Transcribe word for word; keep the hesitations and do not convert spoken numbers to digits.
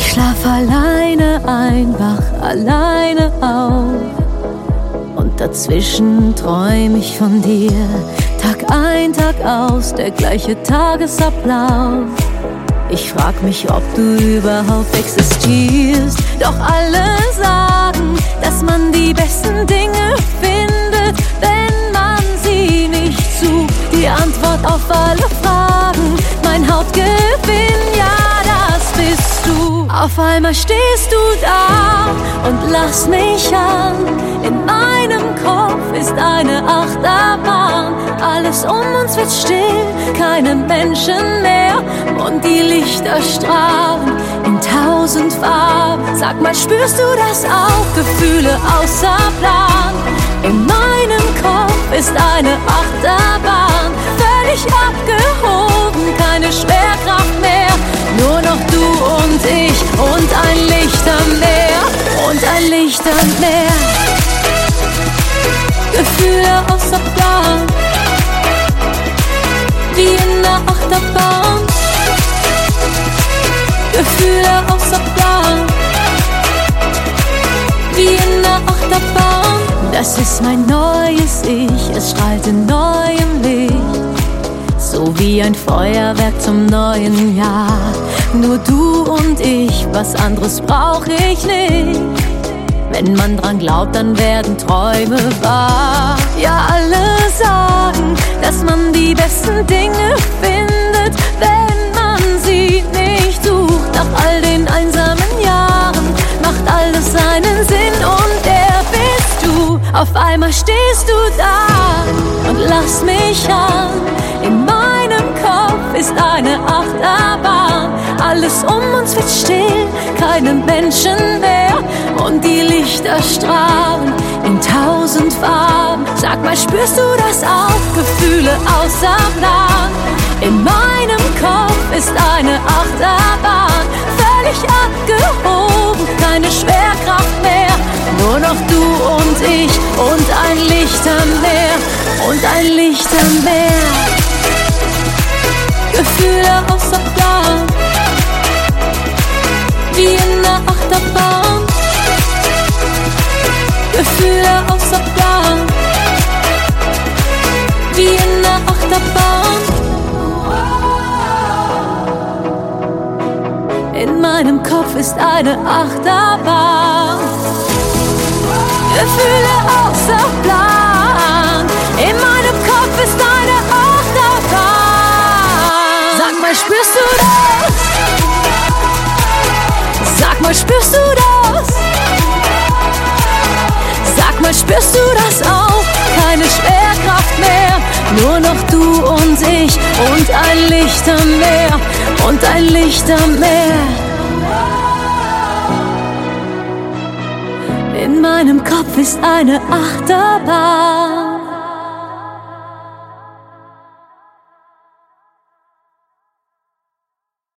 Ich schlaf alleine ein, wach alleine auf. Und dazwischen träum ich von dir. Tag ein, Tag aus, der gleiche Tagesablauf. Ich frag mich, ob du überhaupt existierst. Doch alle sagen, dass man die besten Dinge findet, wenn man sie nicht sucht. Die Antwort auf alle Fragen, mein Hauptgewinn, ja, das bist du. Auf einmal stehst du da und lachst mich an. In meinem Kopf ist eine Achterbahn. Alles um uns wird still, keine Menschen mehr. Und die Lichter strahlen in tausend Farben. Sag mal, spürst du das auch? Gefühle außer Plan. In meinem Kopf ist eine Achterbahn. Völlig abgehoben, keine Schwerkraft mehr. Nur noch du und ich und ein Licht am Meer. Und ein Licht am Meer. Gefühle außer Plan, wie in der Achterbahn. Gefühle außer Plan, wie in der Achterbahn. Das ist mein neues Ich, es strahlt in neuem Licht, so wie ein Feuerwerk zum neuen Jahr. Nur du und ich, was anderes brauch ich nicht. Wenn man dran glaubt, dann werden Träume wahr. Ja, alle sagen, dass man die besten Dinge findet, wenn man sie nicht sucht. Nach all den einsamen Jahren macht alles seinen Sinn und der bist du. Auf einmal stehst du da und lachst mich an. In meinem Kopf ist eine Achterbahn. Alles um uns wird still, keine Menschen mehr. Und die Lichter strahlen in tausend Farben. Sag mal, spürst du das auch? Gefühle außer Plan. In meinem Kopf ist eine Achterbahn. Völlig abgehoben, keine Schwerkraft mehr. Nur noch du und ich und ein Licht am Meer. Und ein Licht am Meer. Gefühle außer Plan, wie in der Achterbahn. Gefühle außer Plan, wie in der Achterbahn. In meinem Kopf ist eine Achterbahn. Gefühle außer Plan. In meinem Kopf ist eine Achterbahn. Sag mal, spürst du das? Sag mal, spürst du das? Sag mal, spürst du das auch? Keine Schwerkraft mehr. Nur noch du und ich und ein Licht am Meer. Und ein Licht am Meer. In meinem Kopf ist eine Achterbahn.